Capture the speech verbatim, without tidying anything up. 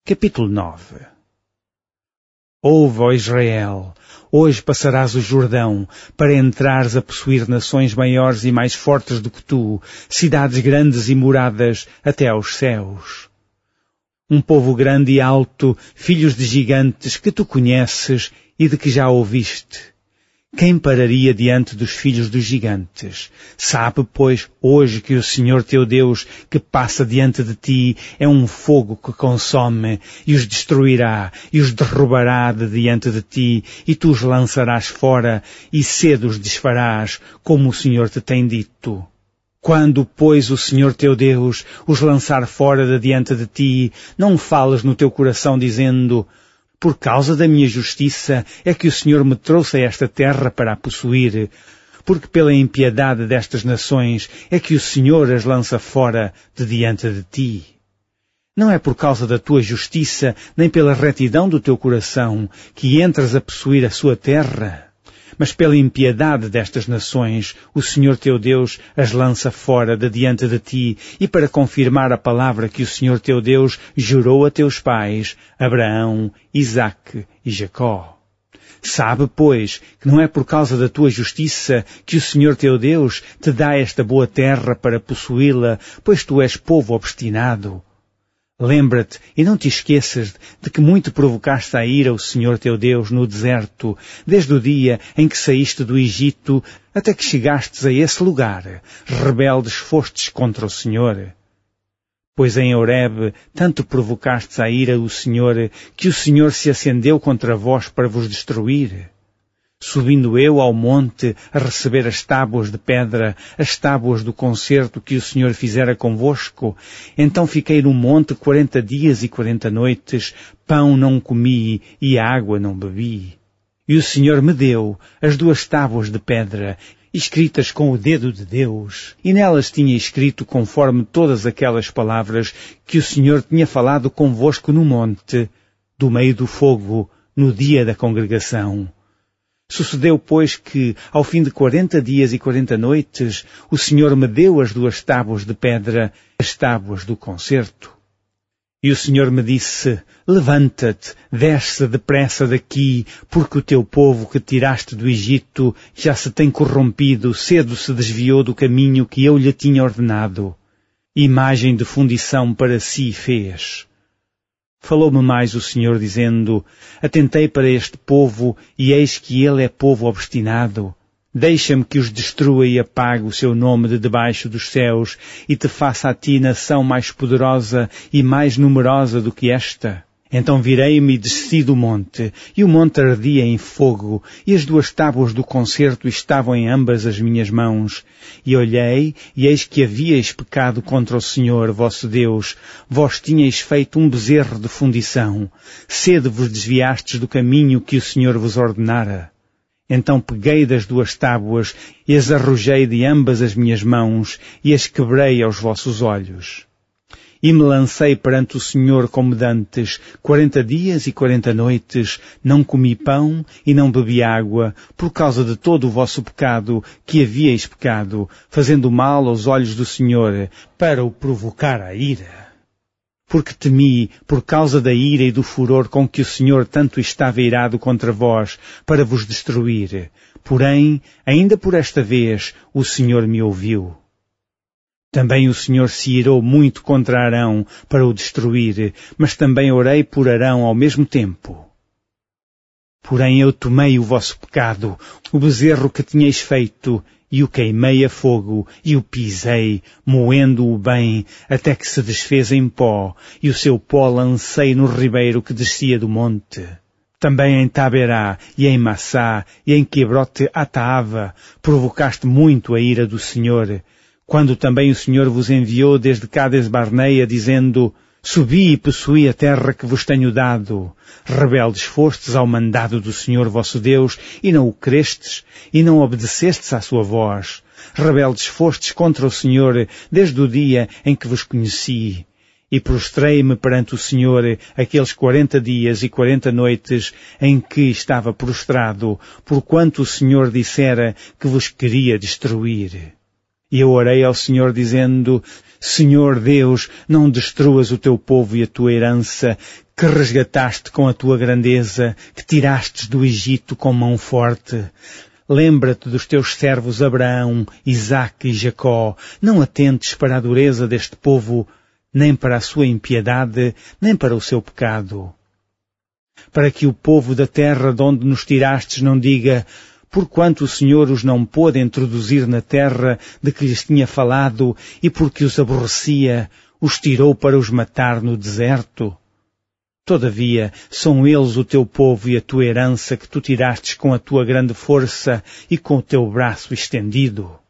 Capítulo nove. Ouve, ó Israel, hoje passarás o Jordão, para entrares a possuir nações maiores e mais fortes do que tu, cidades grandes e moradas até aos céus. Um povo grande e alto, filhos de gigantes, que tu conheces e de que já ouviste. Quem pararia diante dos filhos dos gigantes? Sabe, pois, hoje que o Senhor teu Deus, que passa diante de ti, é um fogo que consome, e os destruirá, e os derrubará de diante de ti, e tu os lançarás fora, e cedo os desfarás, como o Senhor te tem dito. Quando, pois, o Senhor teu Deus os lançar fora de diante de ti, não fales no teu coração dizendo: por causa da minha justiça é que o Senhor me trouxe a esta terra para a possuir, porque pela impiedade destas nações é que o Senhor as lança fora de diante de ti. Não é por causa da tua justiça, nem pela retidão do teu coração, que entras a possuir a sua terra, mas pela impiedade destas nações, o Senhor teu Deus as lança fora de diante de ti, e para confirmar a palavra que o Senhor teu Deus jurou a teus pais, Abraão, Isaque e Jacó. Sabe, pois, que não é por causa da tua justiça que o Senhor teu Deus te dá esta boa terra para possuí-la, pois tu és povo obstinado. Lembra-te, e não te esqueças, de que muito provocaste a ira o Senhor teu Deus no deserto, desde o dia em que saíste do Egito, até que chegastes a esse lugar. Rebeldes fostes contra o Senhor. Pois em Horebe tanto provocastes a ira o Senhor, que o Senhor se acendeu contra vós para vos destruir. Subindo eu ao monte a receber as tábuas de pedra, as tábuas do concerto que o Senhor fizera convosco, então fiquei no monte quarenta dias e quarenta noites, pão não comi e água não bebi. E o Senhor me deu as duas tábuas de pedra, escritas com o dedo de Deus, e nelas tinha escrito conforme todas aquelas palavras que o Senhor tinha falado convosco no monte, do meio do fogo, no dia da congregação. Sucedeu, pois, que, ao fim de quarenta dias e quarenta noites, o Senhor me deu as duas tábuas de pedra, as tábuas do concerto. E o Senhor me disse: levanta-te, desce depressa daqui, porque o teu povo que tiraste do Egito já se tem corrompido, cedo se desviou do caminho que eu lhe tinha ordenado. Imagem de fundição para si fez. Falou-me mais o Senhor, dizendo: atentei para este povo, e eis que ele é povo obstinado. Deixa-me que os destrua e apague o seu nome de debaixo dos céus, e te faça a ti nação mais poderosa e mais numerosa do que esta. Então virei-me e desci do monte, e o monte ardia em fogo, e as duas tábuas do concerto estavam em ambas as minhas mãos. E olhei, e eis que havíeis pecado contra o Senhor, vosso Deus. Vós tinhais feito um bezerro de fundição. Cedo vos desviastes do caminho que o Senhor vos ordenara. Então peguei das duas tábuas, e as arrojei de ambas as minhas mãos, e as quebrei aos vossos olhos. E me lancei perante o Senhor como dantes, quarenta dias e quarenta noites, não comi pão e não bebi água, por causa de todo o vosso pecado, que havíeis pecado, fazendo mal aos olhos do Senhor, para o provocar a ira. Porque temi, por causa da ira e do furor com que o Senhor tanto estava irado contra vós, para vos destruir. Porém, ainda por esta vez, o Senhor me ouviu. Também o Senhor se irou muito contra Arão para o destruir, mas também orei por Arão ao mesmo tempo. Porém eu tomei o vosso pecado, o bezerro que tinhais feito, e o queimei a fogo, e o pisei, moendo-o bem, até que se desfez em pó, e o seu pó lancei no ribeiro que descia do monte. Também em Taberá, e em Massá, e em Quebrote Ataava, provocaste muito a ira do Senhor, quando também o Senhor vos enviou desde Cades Barneia, dizendo: subi e possuí a terra que vos tenho dado. Rebeldes fostes ao mandado do Senhor vosso Deus, e não o crestes, e não obedecestes à sua voz. Rebeldes fostes contra o Senhor, desde o dia em que vos conheci. E prostrei-me perante o Senhor aqueles quarenta dias e quarenta noites em que estava prostrado, porquanto o Senhor dissera que vos queria destruir. E eu orei ao Senhor dizendo, Senhor Deus, não destruas o teu povo e a tua herança, que resgataste com a tua grandeza, que tirastes do Egito com mão forte. Lembra-te dos teus servos Abraão, Isaque e Jacó. Não atentes para a dureza deste povo, nem para a sua impiedade, nem para o seu pecado. Para que o povo da terra de onde nos tirastes não diga, porquanto o Senhor os não pôde introduzir na terra de que lhes tinha falado e porque os aborrecia, os tirou para os matar no deserto. Todavia, são eles o teu povo e a tua herança que tu tirastes com a tua grande força e com o teu braço estendido.